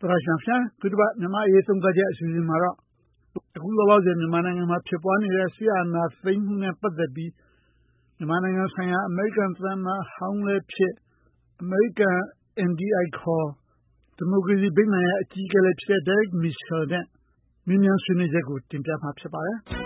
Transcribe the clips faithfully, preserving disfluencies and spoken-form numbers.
တော်ရှင်ဖျားခုတစ်ပတ်မြန်မာရေးသုံးသပ်ချက်အစီအစဉ်မှာတော့အခုလောလောဆယ်မြန်မာနိုင်ငံမှာဖြစ်ပွားနေတဲ့ဆီယနာသိမ်းမှုနဲ့ပတ်သက်ပြီးမြန်မာနိုင်ငံဆိုင်ရာအမေရိကန်သံမတ်ဟောင်းလည်းဖြစ်အမေရိကန် N D I ခေါ်ဒီမိုကရေစီဗိမာန်ရဲ့အကြီးအကဲလည်းဖြစ်တဲ့ Derek Mitchell နဲ့မြင်းမြန်ဆွေးနွေးချက်ကိုတင်ပြမှာဖြစ်ပါတယ်။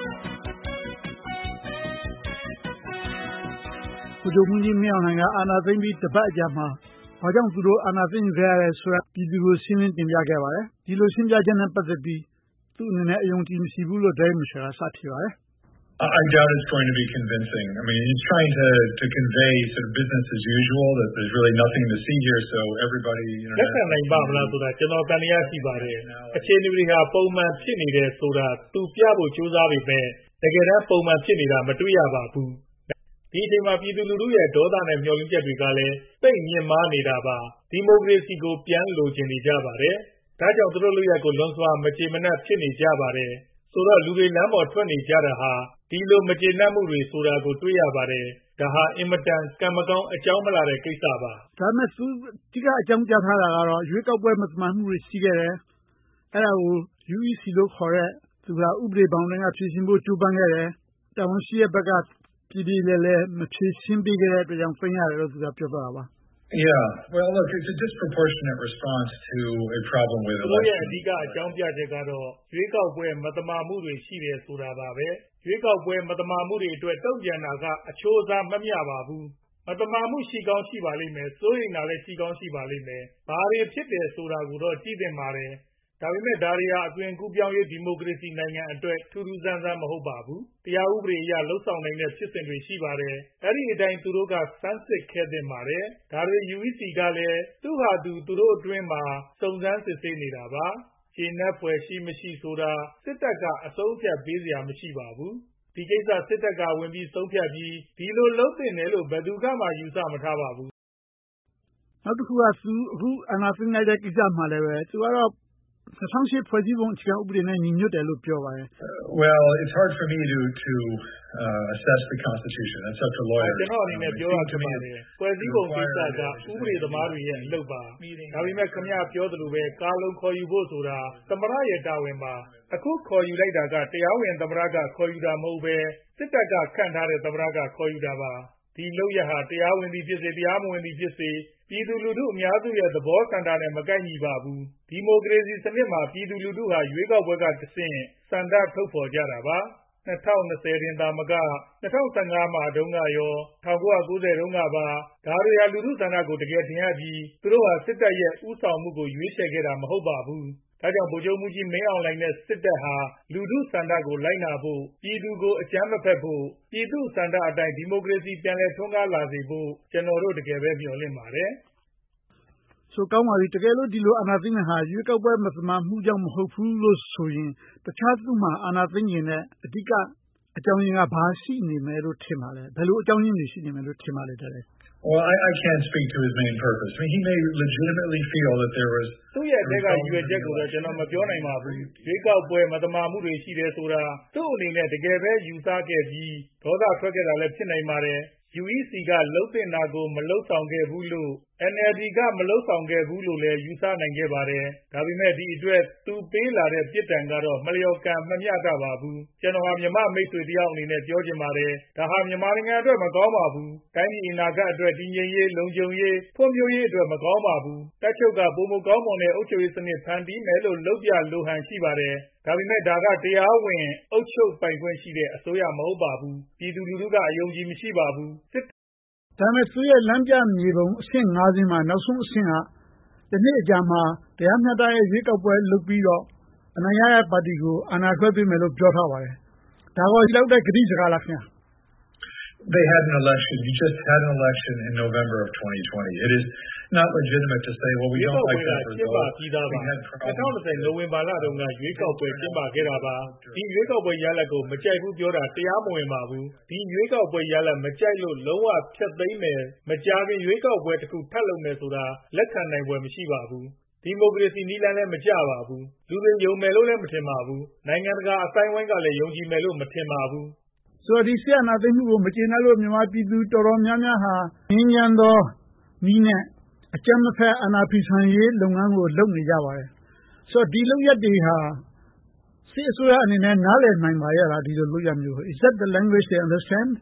ဗိုလ်ချုပ်မှူးကြီးမင်းအောင်လှိုင်ကအာဏာသိမ်းပြီးတပတ်အကြာမှာဘာကြောင့်သူတို့အာဏာသိမ်းခဲ့ရလဲဆိုတာပြည်သူကိုရှင်းလင်းတင်ပြခဲ့ပါတယ်။ဒီလိုရှင်းပြချက်နဲ့ပတ်သက်ပြီးသူ့အနေနဲ့အယုံကြည်မရှိဘူးလို့ Derek Mitchell ကစဖြေပါတယ်။ I doubt it's going to be convincing. I mean, he's trying to to convey sort of business as usual, that there's really nothing to see here, so everybody, you know. လက်ခံနိုင်ပါမလားဆိုတာကျွန်တော်တန်တရားရှိပါတယ်။အခြေအနေတွေဟာပုံမှန်ဖြစ်နေတယ်ဆိုတာသူပြဖို့ကြိုးစားပေမဲ့တကယ်တမ်းပုံမှန်ဖြစ်နေတာမတွေ့ရပါဘူး။ဒီအချိန်မှာပြည်သူလူထုရဲ့ဒေါသနဲ့မျှော်လင့်ချက်တွေကလည်းသိပ်မြင့်မားနေတာပါ။ဒီမိုကရေစီကိုပြန်လိုချင်နေကြပါတယ်။ဒါကြောင့်သူတို့လူရက်ကိုလွန်စွာမကြေမနက်ဖြစ်နေကြပါတယ်။ဆိုတော့လူတွေလမ်းပေါ်ထွက်နေကြတာဟာဒီလိုမကျေနပ်မှုတွေဆိုတာကိုတွေ့ရပါတယ်။ဒါဟာအင်မတန်ကံမကောင်းအကြောင်းမလာတဲ့ကိစ္စပါ။ဒါမဲ့သူဒီကအကြောင်းကြားထားတာကတော့ရွေးကောက်ပွဲမသမာမှုတွေရှိခဲ့တယ်။အဲ့ဒါကို U E C လို့ခေါ်တဲ့သူကဥပဒေဘောင်တွေကဖြေရှင်းဖို့ကြိုးပမ်းခဲ့တယ်။တာဝန်ရှိတဲ့ဘက်ကပြည်ပြည်လဲလဲမဖြေရှင်းပေးခဲ့တဲ့အတွက်ကြောင့်ပြင်ရတယ်လို့သူကပြောသွားတာပါ။ Yeah, well, look, it's a disproportionate response to a problem with elections. ရဲ့အဓိကအကြောင်းပြချက်ကတော့ရွေးကောက်ပွဲမသမာမှုတွေရှိတယ်ဆိုတာပါပဲ။ရွေးကောက်ပွဲမသမာမှုတွေအတွက်တုံ့ပြန်တာကအချိုးအစားမမျှပါဘူး။မသမာမှုရှိကောင်းရှိပါလိမ့်မယ်။စိုးရိမ်တာလည်းရှိကောင်းရှိပါလိမ့်မယ်။ဘာတွေဖြစ်တယ်ဆိုတာကိုတော့ကြည့်သင့်ပါတယ်။ဒါပေမဲ့ဒါတွေဟာအသွင်ကူးပြောင်းရေးဒီမိုကရေစီနိုင်ငံအတွက်ထူးထူးဆန်းဆန်းမဟုတ်ပါဘူး။တရားဥပဒေအရလှုပ်ဆောင်နိုင်တဲ့ဖြစ်စဉ်တွေရှိပါတယ်။အဲ့ဒီအတိုင်းသူတို့ကစမ်းစစ်ခဲ့သင့်ပါတယ်။ဒါတွေ U E C ကလည်းသူ့ဟာသူသူတို့အတွင်းမှာစုံစမ်းစစ်ဆေးနေတာပါ။ခြေနှက်ဖွယ်ရှိမရှိဆိုတာစစ်တပ်ကအဆုံးဖြတ်ပေးစရာမရှိပါဘူး။ဒီကိစ္စစစ်တပ်ကဝင်ပြီးဆုံးဖြတ်ပြီးဒီလိုလုပ်သင့်တယ်လို့ဘယ်သူမှယူဆမထားပါဘူး။နောက်တစ်ခုကသူအခုအာဏာသိမ်းလိုက်တဲ့ကိစ္စမှာလည်းပဲသူကတော့၂၀၀၈ဖွဲ့စည်းပုံအခြေခံဥပဒေနဲ့ညီညွတ်တယ်လို့ပြောပါတယ်။ Well, it's hard for me to to uh, assess the Constitution. That's up to lawyers. ကျွန်တော်အနေနဲ့ပြောရချင်ပါတယ်။ဖွဲ့စည်းပုံကိစ္စကဥပဒေသမားတွေရဲ့အလုပ်ပါ။ဒါပေမဲ့ခင်ဗျားပြောသလိုပဲကာလုံခေါ်ယူဖို့ဆိုတာသမရရဲ့တာဝန်ပါ။အခုခေါ်ယူလိုက်တာကတရားဝင်သမရကခေါ်ယူတာမဟုတ်ပဲစစ်တပ်ကခန့်ထားတဲ့သမရကခေါ်ယူတာပါ။ဒီလုပ်ရဟာတရားဝင်သည်ဖြစ်စေတရားမဝင်သည်ဖြစ်စေပြည်သူလူထုအများစုရဲ့သဘောဆန္ဒနဲ့မကိုက်ညီပါဘူး။ဒီမိုကရေစီစနစ်မှာပြည်သူလူထုဟာရွေးကောက်ပွဲကတဆင့်ဆန္ဒထုတ်ဖော်ကြတာပါ။၂၀၂၀တင်သာမက၂၀၁၅မှာတုန်းကရော၁၉၉၀တုန်းကပါဒါတွေဟာလူထုဆန္ဒကိုတကယ်ထင်ဟပ်ပြီးသူတို့ဟာစစ်တပ်ရဲ့ဥဆောင်မှုကိုရွေးချယ်ခဲ့တာမဟုတ်ပါဘူး။ဒါကြောင့်ဗိုလ်ချုပ်မှူးကြီးမင်းအောင်လှိုင်နဲ့စစ်တပ်ဟာလူထုဆန္ဒကိုလိုက်နာဖို့ပြည်သူကိုအကြမ်းမဖက်ဖို့ပြည်သူဆန္ဒအတိုင်းဒီမိုကရေစီပြန်လည်ထွန်းကားလာစေဖို့ကျွန်တော်တို့တကယ်ပဲမျှော်လင့်ပါတယ်။ဆိုကောင်းပါပြီတကယ်လို့ဒီလိုအာဏာသိမ်းတဲ့ဟာရွေးကောက်ပွဲမသမာမှုကြောင့်မဟုတ်ဘူးလို့ဆိုရင်တခြားသူ့မှာအာဏာသိမ်းရင်လည်းအဓိကအကြောင်းရင်းကဘာရှိနေမယ်လို့ထင်ပါလဲဘယ်လိုအကြောင်းရင်းတွေရှိနေမယ်လို့ထင်ပါလဲတဲ့ Well, I, I can't speak to his main purpose. I mean, he may legitimately feel that there was သူ့ရဲ့တက်ကရွေချက်ကိုတော့ကျွန်တော်မပြောနိုင်ပါဘူး။ရွေးကောက်ပွဲမသမာမှုတွေရှိတယ်ဆိုတာသူ့အနေနဲ့တကယ်ပဲယူဆခဲ့ပြီးဒေါသထွက်ခဲ့တာလည်းဖြစ်နိုင်ပါတယ်။ U E C ကလှုပ်တင်တာကိုမလှုပ်ဆောင်ခဲ့ဘူးလို့ N L D ကမလှုပ်ဆောင်ခဲ့ဘူးလို့လည်းယူဆနိုင်ခဲ့ပါတယ်။ဒါပေမဲ့ဒီအတွက်သူပေးလာတဲ့ပြစ်ဒဏ်ကတော့မလျော်ကံမမျှတပါဘူး။ကျွန်တော်ဟာမြန်မာမိတ်ဆွေတယောက်အနေနဲ့ပြောချင်ပါတယ်။ဒါဟာမြန်မာနိုင်ငံအတွက်မကောင်းပါဘူး။တိုင်းပြည်အနာဂတ်အတွက်တည်ငြိမ်ရေးလုံခြုံရေးဖွံ့ဖြိုးရေးအတွက်မကောင်းပါဘူး။တပ်ချုပ်ကပုံမကောင်းမွန်တဲ့အုပ်ချုပ်ရေးစနစ်ဖန်တီးမယ်လို့လုပ်ပြလိုဟန်ရှိပါတယ်။ဒါပေမဲ့ဒါကတရားဝင်အုပ်ချုပ်ပိုင်ခွင့်ရှိတဲ့အစိုးရမဟုတ်ပါဘူး။ပြည်သူလူထုကအယုံကြည်မရှိပါဘူး။ဒါပေမဲ့သူရဲ့လမ်းပြမြေပုံအဆင့်၅ဆင့်မှာနောက်ဆုံးအဆင့်ကဒီနေ့အကြာမှာတရားမျှတတဲ့ရွေးကောက်ပွဲလုပ်ပြီးတော့အနိုင်ရတဲ့ပါတီကိုအာဏာလွှဲပေးမယ်လို့ပြောထားပါတယ်။ဒါကိုလောက်တဲ့ကတိစကားလားခင်ဗျာ They had an election. You just had an election in November of twenty twenty. It is not legitimate to say, well, we don't like that result. We had problems. နိုဝင်ဘာလတုန်းကရွေးကောက်ပွဲကျင်းပခဲ့တာပါ။ဒီရွေးကောက်ပွဲရလဒ်ကိုမကြိုက်ဘူးပြောတာတရားမဝင်ပါဘူး။ဒီရွေးကောက်ပွဲရလဒ်မကြိုက်လို့လုံးဝဖျက်သိမ်းမယ်မကြာခင်ရွေးကောက်ပွဲတစ်ခုထပ်လုပ်မယ်ဆိုတာလက်ခံနိုင်ပွဲမရှိပါဘူး။ဒီမိုကရေစီနည်းလမ်းလည်းမကြပါဘူး။လူတွေယုံမယ်လို့လည်းမထင်ပါဘူး။နိုင်ငံတကာအတိုင်းအဝိုင်းကလည်းယုံကြည်မယ်လို့မထင်ပါဘူး။ဆိုတော့ဒီဆီယနာသိမ်းမှုကိုမကျေနပ်လို့မြန်မာပြည်သူတော်တော်များများဟာငြင်းချမ်းသောနည်းနဲ့အကြမ်းမဖက်အာဏာဖီဆန်ရေးလုပ်ငန်းကိုလုပ်နေကြပါတယ် So,ဒီလုပ်ရက်တွေဟာစစ်အစိုးရအနေနဲ့နားလည်နိုင်ပါရဲ့လားဒီလိုလုပ်ရမျိုး Is that the language they understand?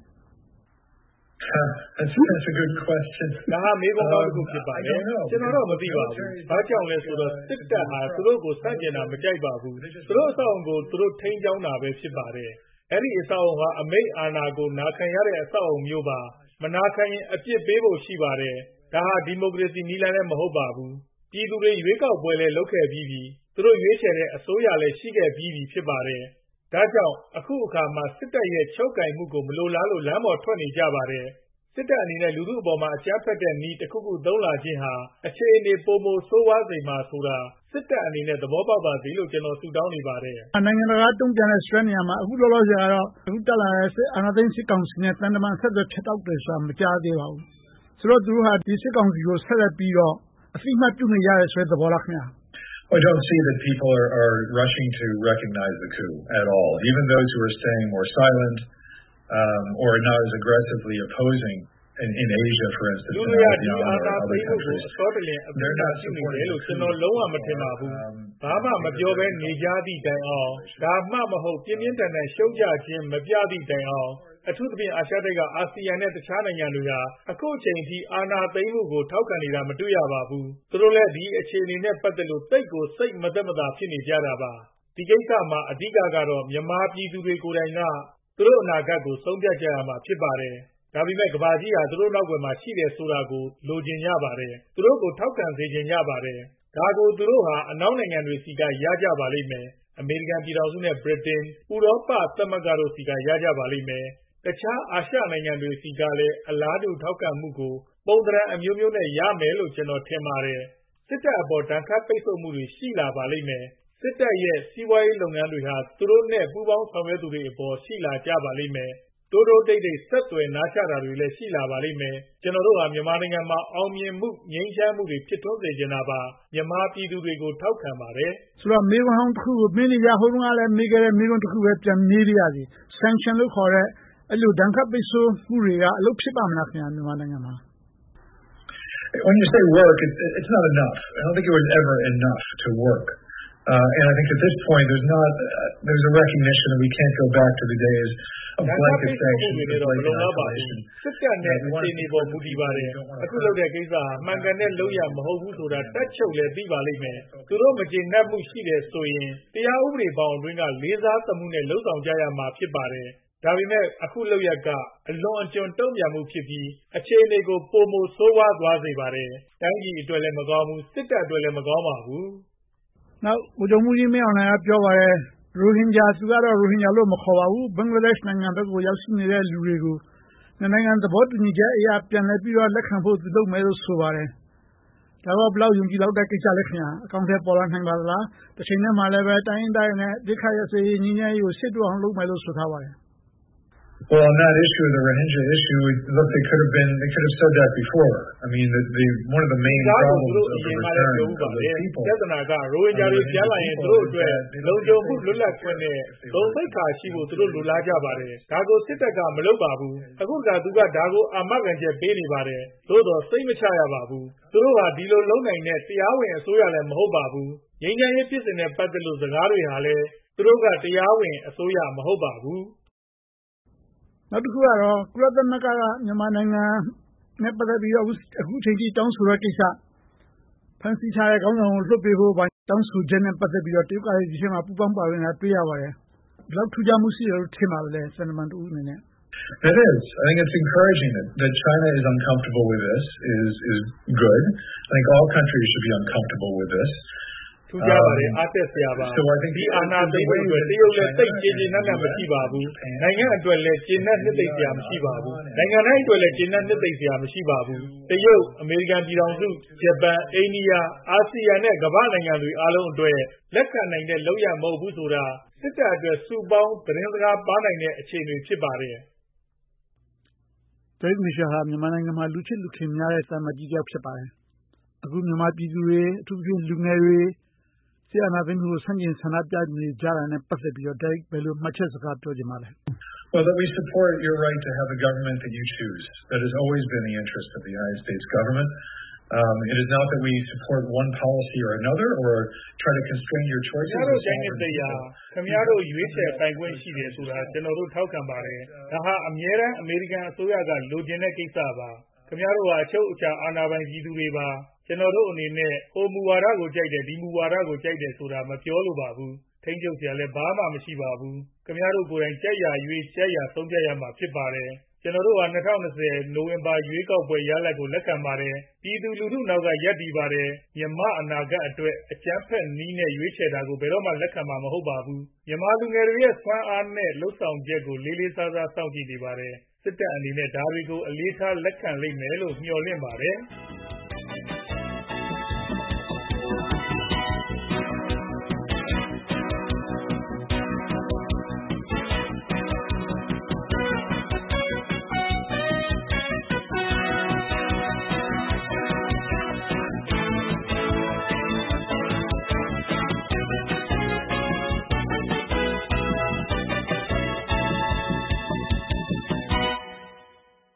That's, that's a good question. ဒါဟာမေးခွန်းကောင်းတစ်ခုဖြစ်ပါတယ်ကျွန်တော်တော့မသိပါဘူးဘာကြောင့်လဲဆိုတော့စစ်တပ်ဟာသူတို့ကိုစန့်ကျင်တာမကြိုက်ပါဘူးသူတို့အဆောက်အုံကိုသူတို့ထိန်းကျောင်းတာပဲဖြစ်ပါတယ်အဲ့ဒီအဆောက်အုံဟာအမိန့်အာဏာကိုနာခံရတဲ့အဆောက်အုံမျိုးပါမနာခံရင်အပြစ်ပေးဖို့ရှိပါတယ်ဒါဟာဒီမိုကရေစီနည်းလမ်းလည်းမဟုတ်ပါဘူးပြည်သူတွေရွေးကောက်ပွဲလည်းလုပ်ခဲ့ပြီးပြီသူတို့ရွေးချယ်တဲ့အစိုးရလည်းရှိခဲ့ပြီးပြီဖြစ်ပါတယ်ဒါကြောင့်အခုအခါမှာစစ်တပ်ရဲ့ချုပ်ကင်မှုကိုမလိုလားလို့လမ်းပေါ်ထွက်နေကြပါတယ်စစ်တပ်အနေနဲ့လူထုအပေါ်မှာအကြမ်းဖက်တဲ့နည်းတစ်ခုခုသုံးလာခြင်းဟာအခြေအနေပုံမဆိုးဝါးစေမှာဆိုတာစစ်တပ်အနေနဲ့သဘောပေါက်ပါစေလို့ကျွန်တော်ဆုတောင်းနေပါတယ်နိုင်ငံတကာတုံ့ပြန်တဲ့ဆွဲနေရမှာအခုလောလောဆယ်ကတော့အခုတက်လာတဲ့စစ်အာဏာသိမ်းစစ်ကောင်စီနဲ့တန်တမန်ဆက်သွယ်ဖြတ်တောက်တယ်ဆိုတာမကြားသေးပါဘူးဆိုတော့သူတို့ဟာဒီစစ်ကောင်စီကိုဆက်လက်ပြီးတော့အသိမှတ်ပြုနေရတဲ့ဆွဲသဘောလားခင်ဗျာ I don't see that people are, are rushing to recognize the coup at all. Even those who are staying more silent um, or not as aggressively opposing in, in Asia, for instance, in ASEAN or other countries, they're not supporting the coup. Um, ဘာမှမပြောဘဲနေကြသည့်တိုင်အောင်ဒါမှမဟုတ်ပြင်းပြင်းထန်ထန်ရှုံ့ချခြင်းမပြသည့်တိုင်အောင်အထူးသဖြင့်အာရှတိုက်ကအာဆီယံနဲ့တခြားနိုင်ငံတွေကအခုအချိန်ထိအာဏာသိမ်းမှုကိုထောက်ခံနေတာမတွေ့ရပါဘူးသူတို့လည်းဒီအခြေအနေနဲ့ပတ်သက်လို့တိတ်ကိုစိတ်မသက်မသာဖြစ်နေကြတာပါဒီကိစ္စမှာအဓိကကတော့မြန်မာပြည်သူတွေကိုယ်တိုင်ကသူတို့အနာဂတ်ကိုဆုံးဖြတ်ကြရမှာဖြစ်ပါတယ်ဒါပေမဲ့ကမ္ဘာကြီးဟာသူတို့နောက်ွယ်မှာရှိတယ်ဆိုတာကိုလိုချင်ကြပါတယ်သူတို့ကိုထောက်ခံစေချင်ကြပါတယ်ဒါကိုသူတို့ဟာအနောက်နိုင်ငံတွေစီကရကြပါလိမ့်မယ်အမေရိကန်ပြည်ထောင်စုနဲ့ဗြိတိန်ဥရောပသမဂ္ဂတို့စီကရကြပါလိမ့်မယ်တခြားအာရှနိုင်ငံတွေစီကလည်းအလားတူထောက်ခံမှုကိုပုံသဏ္ဍာန်အမျိုးမျိုးနဲ့ရမယ်လို့ကျွန်တော်ထင်ပါတယ်စစ်တပ်အပေါ်တန်ခတ်ပိတ်ဆို့မှုတွေရှိလာပါလိမ့်မယ်စစ်တပ်ရဲ့စီးပွားရေးလုပ်ငန်းတွေဟာသူတို့နဲ့ပူးပေါင်းဆောင်ရွက်သူတွေအပေါ်ရှိလာကြပါလိမ့်မယ်တိုးတိုးတိတ်တိတ်ဆက်သွယ်နားချတာတွေလည်းရှိလာပါလိမ့်မယ်ကျွန်တော်တို့ဟာမြန်မာနိုင်ငံမှာအောင်မြင်မှုငြိမ်းချမ်းမှုတွေဖြစ်ထွန်းစေချင်တာပါမြန်မာပြည်သူတွေကိုထောက်ခံပါတယ်ဆိုတော့မေးခွန်းတစ်ခုကိုမင်းကြီးဟိုတုန်းကလည်းမေးခဲ့တဲ့မေးခွန်းတစ်ခုပဲပြန်မေးရစီ sanction လို့ခေါ်တဲ့အဲ့လိုဒဏ်ခတ်ပိတ်ဆို့မှုတွေကအလုပ်ဖြစ်ပါမလားခင်ဗျာမြန်မာနိုင်ငံမှာ When you say work it, it's not enough I don't think it was ever enough to work uh, and I think at this point there's not uh, there's a recognition that we can't go back to the days of blanket sanctions and blanket isolation စစ်တပ်နဲ့အခြေအနေပေါ်မူတည်ပါတယ်အခုလုပ်တဲ့ကိစ္စဟာမှန်ကန်တဲ့လုပ်ရမဟုတ်ဘူးဆိုတာတက်ချုပ်လည်းသိပါလိမ့်မယ်သူတို့မကျေနပ်မှုရှိတယ်ဆိုရင်တရားဥပဒေပေါင်းအတွင်းကလေးစားသမှုနဲ့လှုပ်ဆောင်ကြရမှာဖြစ်ပါတယ်ဒါပေမဲ့အခုလောက်ရကအလွန်အကျွံတုံ့ပြန်မှုဖြစ်ပြီးအခြေအနေကိုပုံမဆိုးဝါးသွားစေပါတယ်။တိုင်းပြည်အတွက်လည်းမကောင်းဘူးစစ်တပ်အတွက်လည်းမကောင်းပါဘူး။နောက်ဗိုလ်ချုပ်မှုကြီးမင်းအောင်လှိုင်ကပြောပါတယ်ရိုဟင်ဂျာသူကတော့ရိုဟင်ဂျာလို့မခေါ်ပါဘူးဘင်္ဂလားဒေ့ရှ်နိုင်ငံဘက်ကိုရောက်ရှိနေတဲ့လူတွေကိုနိုင်ငံသဘောတူညီချက်အရာပြန်လည်ပြီးတော့လက်ခံဖို့သူလုပ်မယ်လို့ဆိုပါတယ်။ဒါတော့ဘလောက်ယုံကြည်လောက်တဲ့ကိစ္စလဲခင်ဗျာအကောင့်ထဲပေါ်လာနိုင်ပါလား။တစ်ချိန်တည်းမှာလည်းပဲတိုင်းရင်းသားတွေနဲ့ဒိခရစေညီညီရေးကိုစစ်တူအောင်လုပ်မယ်လို့ဆိုထားပါတယ်။ Well, on that issue, the Rohingya issue, look, they could have been, they could have said that before. I mean, the, the one of the main problems of the return of the people. ပြဿနာကရိုဟင်ဂျာတွေပြန်လာရင်သူတို့အတွက်လုံခြုံမှုလွတ်လပ်ခွင့်နဲ့ဂုဏ်သိက္ခာရှိဖို့သူတို့လိုလားကြပါတယ်။ဒါကိုစစ်တပ်ကမလုပ်ပါဘူး။အခုကသူကဒါကိုအာမခံချက်ပေးနေပါတယ်။သို့တော့စိတ်မချရပါဘူး။သူတို့ဟာဒီလိုလုံးနိုင်တဲ့တရားဝင်အစိုးရလည်းမဟုတ်ပါဘူး။ငြိမ်းချမ်းရေးဖြစ်စဉ်နဲ့ပတ်သက်လို့စကားတွေဟာလည်းသူတို့ကတရားဝင်အစိုးရမဟုတ်ပါဘူး။နောက်တစ်ခုကတော့ကုလသမဂ္ဂကမြန်မာနိုင်ငံနဲ့ပတ်သက်ပြီးတော့အခုချိန်ထိတောင်းဆိုတဲ့ကိစ္စဖန်ဆီးထားတဲ့ခေါင်းဆောင်ကိုလွှတ်ပေးဖို့တောင်းဆိုချက်နဲ့ပတ်သက်ပြီးတော့တရုတ်ကလည်းဒီထဲမှာပူးပေါင်းပါဝင်တာတွေ့ရပါတယ်။ဘယ်လောက်ထူးခြားမှုရှိတယ်လို့ထင်ပါလဲစန္ဒမန်တူအနေနဲ့ It is. I think it's encouraging that, that China is uncomfortable with this is is good. I think all countries should be uncomfortable with this. ထူးခြားပါတယ်အားတက်စရာပါဒီအာဏာသိမ်းမှုတွေတရုတ်လည်းသိကျဉ်းကျဉ်းနှံ့နှံ့မရှိပါဘူးနိုင်ငံအတွက်လည်းကျဉ်းနှံ့နှစ်သိမ့်စရာမရှိပါဘူးနိုင်ငံတိုင်းအတွက်လည်းကျဉ်းနှံ့နှစ်သိမ့်စရာမရှိပါဘူးတရုတ်အမေရိကန်ပြည်ထောင်စုဂျပန်အိန္ဒိယအာဆီယံနဲ့ကမ္ဘာနိုင်ငံတွေအားလုံးအတွက်လက်ခံနိုင်တဲ့လုပ်ရမဟုတ်ဘူးဆိုတာစစ်တပ်အတွက်စုပေါင်းသတင်းစကားပါနိုင်တဲ့အခြေအနေဖြစ်ပါတယ်ဒိတ်မီရှာဟာမြန်မာနိုင်ငံမှာလူချစ်လူခင်များတဲ့စာမကြီးကြောက်ဖြစ်ပါတယ်အခုမြန်မာပြည်သူတွေအထူးသဖြင့်လူငယ်တွေဆရာနာသိန်းကိုဆန့်ကျင်ဆန္ဒပြနေကြတာနဲ့ပတ်သက်ပြီးတော့ဒိတ်ဘယ်လိုမှတ်ချက်စကားပြောချင်ပါလဲ Well, that we support your right to have a government that you choose. That has always been the interest of the United States government. Um, it is not that we support one policy or another or try to constrain your ခင် choices. ဗျားတို့တိုင်းနဲ့တရားခင်ဗျားတို့ရွေးချယ်ပိုင်ခွင့်ရှိတယ်ဆိုတာကျွန်တော်တို့ထောက်ခံပါတယ်ဒါဟာအမြဲတမ်းအမေရိကန်အစိုးရကလိုချင်တဲ့ကိစ္စပါခင်ဗျားတို့ဟာအချုပ်အခြာအာဏာပိုင်ပြည်သူတွေပါကျွန်တော်တို့အနေနဲ့ဟိုမူဝါဒကိုကြိုက်တယ်ဒီမူဝါဒကိုကြိုက်တယ်ဆိုတာမပြောလို့ပါဘူးထိန်းချုပ်စရာလည်းဘာမှမရှိပါဘူးခင်ဗျားတို့ကိုယ်တိုင်ကြက်ရရွေးကြက်ရဆုံးဖြတ်ရမှာဖြစ်ပါတယ်ကျွန်တော်တို့ဟာ၂၀၂၀နိုဝင်ဘာရွေးကောက်ပွဲရလဒ်ကိုလက်ခံပါတယ်ပြည်သူလူထုနောက်ကရပ်တည်ပါတယ်မြန်မာအနာဂတ်အတွက်အကြမ်းဖက်နည်းနဲ့ရွေးချယ်တာကိုဘယ်တော့မှလက်ခံမှာမဟုတ်ပါဘူးမြန်မာလူငယ်တွေရဲ့စွမ်းအားနဲ့လှုပ်ဆောင်ချက်ကိုလေးလေးစားစားစောင့်ကြည့်နေပါတယ်စစ်တပ်အနေနဲ့ဒါတွေကိုအလေးထားလက်ခံလိမ့်မယ်လို့မျှော်လင့်ပါတယ်